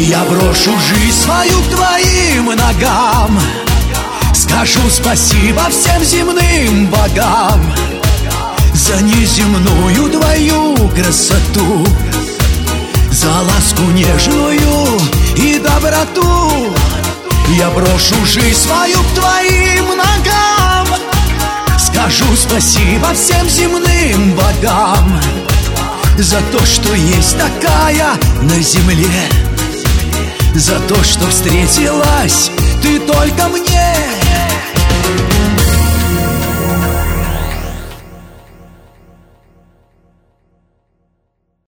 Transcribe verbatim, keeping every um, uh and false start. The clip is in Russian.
Я брошу жизнь свою к твоим ногам, скажу спасибо всем земным богам за неземную твою красоту, за ласку нежную и доброту. Я брошу жизнь свою к твоим ногам, скажу спасибо всем земным богам за то, что есть такая на земле, за то, что встретилась ты только мне.